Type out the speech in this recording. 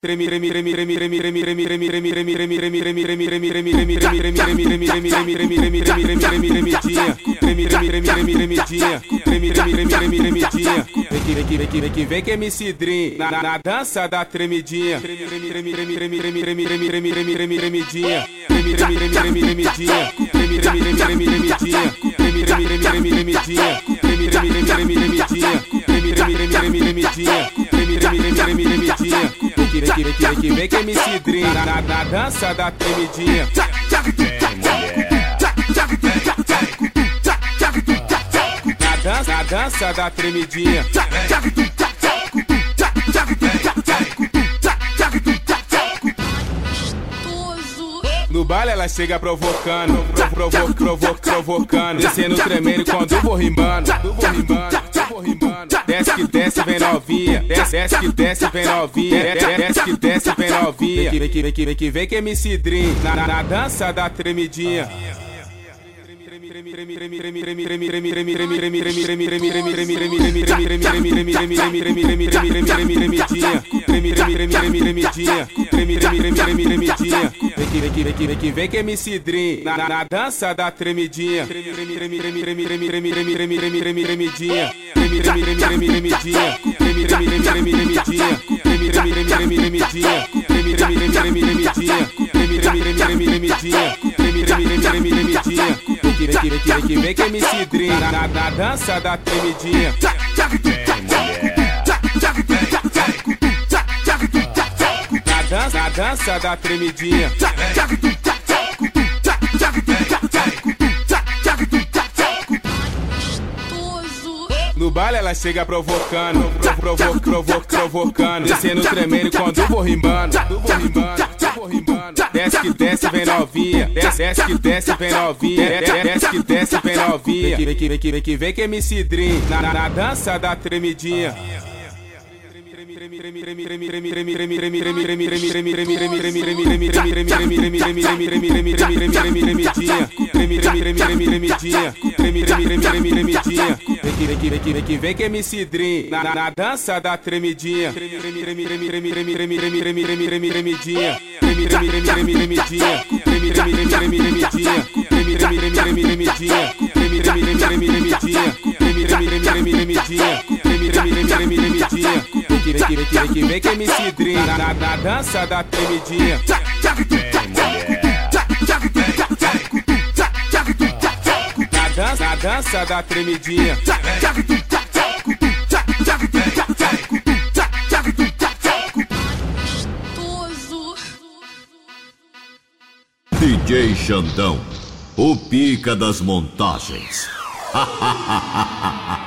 Vem que MC Dream na dança da tremidinha. Vem que MC Dream na dança da tremidinha. Na dança da tremidinha. No baile ela chega provocando, provocando, descendo tremendo quando vou rimando, desce que desce vem novinha, desce que desce vem novinha, desce que desce vem novinha, vem que MC Dream na dança da tremidinha. Vem que MC Dream na dança da tremidinha. Vem que MC Dream na dança da tremidinha. Na dança da tremidinha. No baile ela chega provocando, provocando, descendo tremendo quando vou rimando, desce que desce vem novinha, desce que desce vem novinha, desce que desce vem novinha, vem que MC Dream na dança da tremidinha. Vem que MC Dream na dança da tremidinha. Vem que MC Dream na dança da tremidinha. Na dança da tremidinha. DJ Xandão, o pica das montagens.